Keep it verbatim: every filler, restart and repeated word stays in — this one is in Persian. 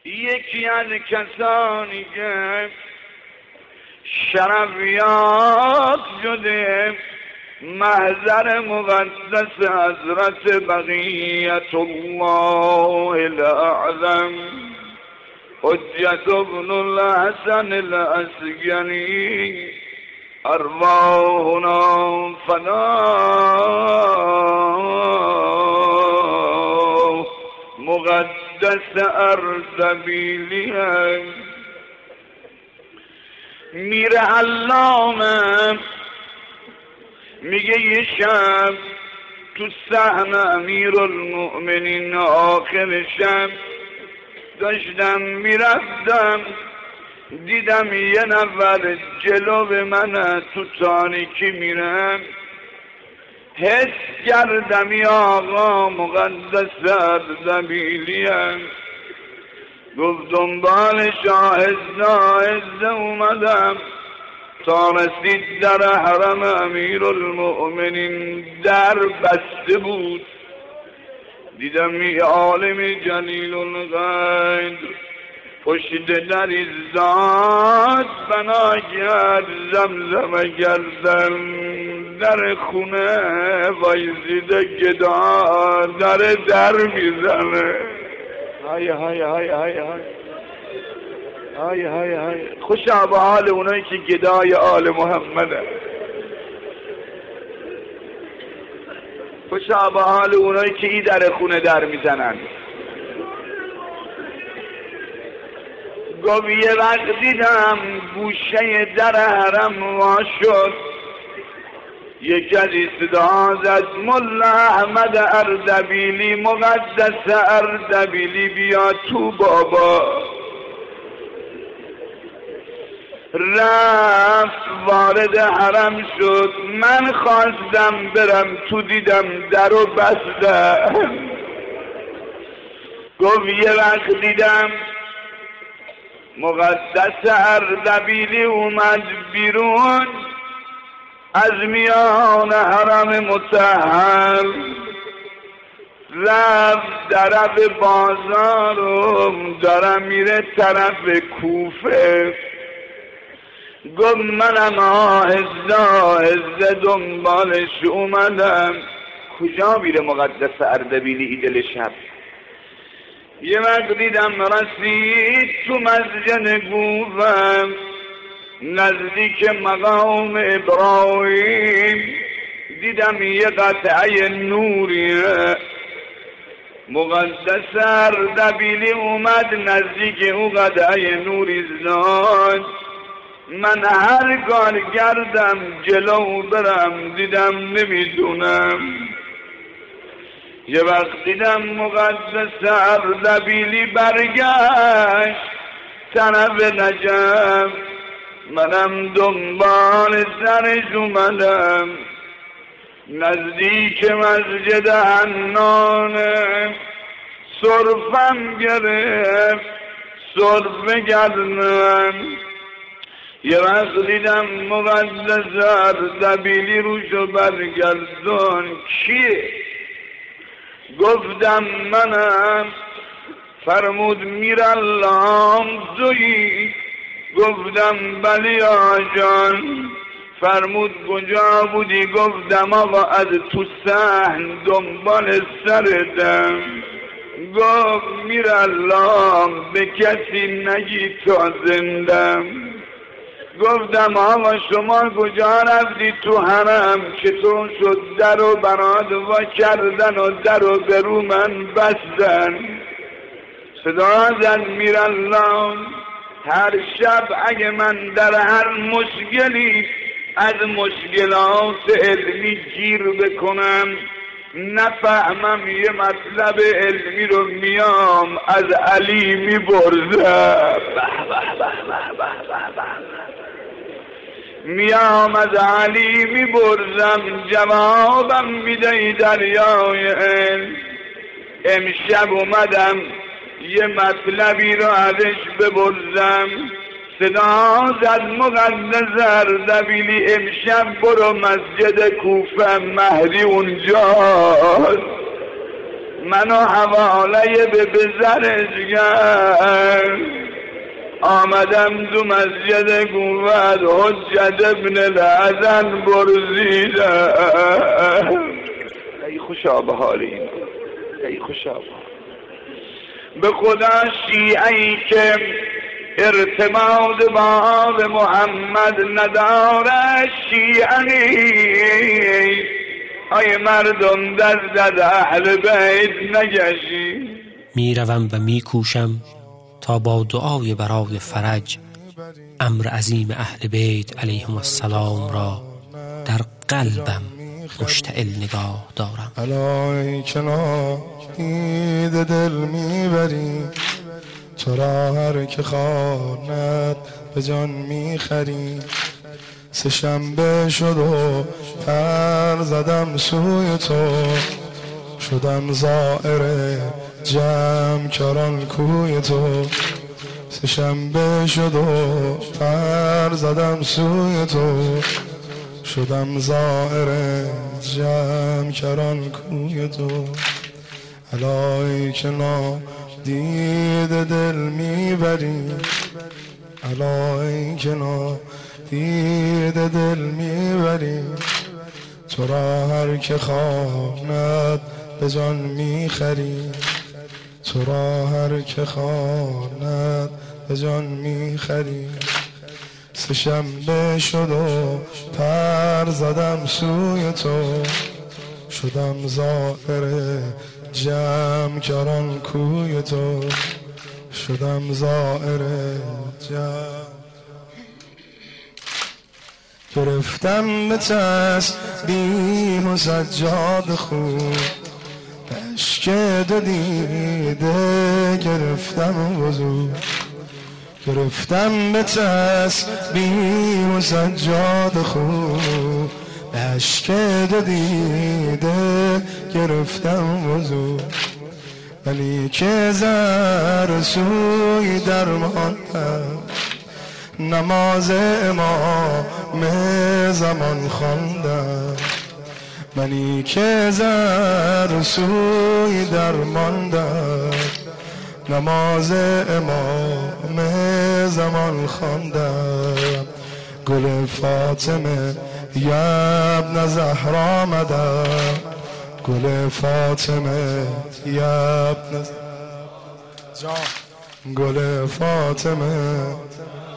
یکی از کسانی که شرفیات شده محضر مقدس حضرت بقیت الله الاعظم حجت ابن الحسن العسکری ارواحنا فداه مقدس اردبیلی میر علامه میگه یه شب تو صحن امیرالمؤمنین آخر شب داشتم میرفتم دیدم یه نفر جلو به من تو تاریکی میرم حس کردم یا آقا مقدس اردبیلیم گفت دنبالش آهسته آهسته اومدم تا رسید در حرم امیرالمؤمنین در بسته بود دیدم یه عالم جلیل القدر پشت در ایستاد بنا کرد زمزمه کردم در خونه وایزیده گدا در در میزنه های های های های های های های های خوشا به حال اونایی که گدای آل محمده خوشا به حال اونایی که ای در خونه در میزنن گفت یه وقت دیدم گوشه در حرم وا شد یکی از صدا زد ملا احمد اردبیلی مقدس اردبیلی بیا تو بابا رفت وارد حرم شد من خواستم برم تو دیدم درو بسته گفت یه وقت دیدم مقدس اردبیلی اومد بیرون از میان حرم مطهر رفت طرف بازار و دارم میره طرف کوفه گفت منم آهسته آهسته دنبالش اومدم کجا میره مقدس اردبیلی ایدل شب یه وقت دیدم رسید تو مسجد کوفه نزدیک مقام ابراهیم دیدم یه قطعه نوریه مقدس اردبیلی اومد نزدیک او قطعه نوری زاد من هر کار کردم جلو برم دیدم نمیدونم یه وقت دیدم مقدس اردبیلی برگشت طرف نجف منم دنبال سرش اومدم نزدیک مسجد حنانه صرفم گرفت صرفه کردم یه وقت دیدم مقدس اردبیلی روشو برگردون کیه؟ گفتم منم فرمود میرالله تویی؟ گفتم بلی آجان فرمود کجا بودی؟ گفتم آقا از تو صحن دنبال سرتم گفت میرالله به کسی نگی تا زندم گفتم آقا شما کجا رفتی تو حرم چطور شد در و برات وا کردن و در و برو من بستن صدا زد میرالله هر شب اگه من در هر مشکلی از مشکلات علمی گیر بکنم نفهمم یه مطلب علمی رو میام از علی میبرزم میام از علی میبرزم جوابم میده دریای علم امشب اومدم یه مطلبی رو ازش ببرزم صدا زد مقدس اردبیلی امشب برو مسجد کوفه مهدی اونجاست منو حواله به بزرش کرد. آمدم دو مسجد گوید حجت ابن الحسن برزیدم. ای خوشا به حال این، ای خوشا به خدا. شیعی که ارتباط با آب محمد نداره شیعه نیست. ای مردم دست اهل بیت نگشی. میروم و میکوشم تا با دعای برای فرج امر عظیم اهل بیت علیهم السلام را در قلبم مشتعل نگاه دارم. الای که ناهید دل میبری، تو را هر که خواند به جان میخری. سه شنبه شد و پر زدم سوی تو، شدم زائر جمع کران کوی تو. سه شنبه شد و پر زدم سوی تو، شدم زائر جمع کران کوی تو. الای که نادید دل میبری، الای که نادید دل میبری. تو را هر که خواند به جان میخری، تو را هر که خواند به جان میخری. سه شنبه شد و پر زدم سوی تو، شدم زائر جمع کران کوی تو، شدم زائر جمع. گرفتم به تسبیح و سجاد خود، اشک دو دیده گرفتم وضو. گرفتم به تسبیح و سجاد خود، اشک دو دیده گرفتم وضو. ولی که زر سوی درماندم، نماز امام زمان خواندم. منی که زر سوی درماندم، نماز امام زمان خواندم. گل فاطمه یبن زهرا آمدم، گل فاطمه یبن جان، گل فاطمه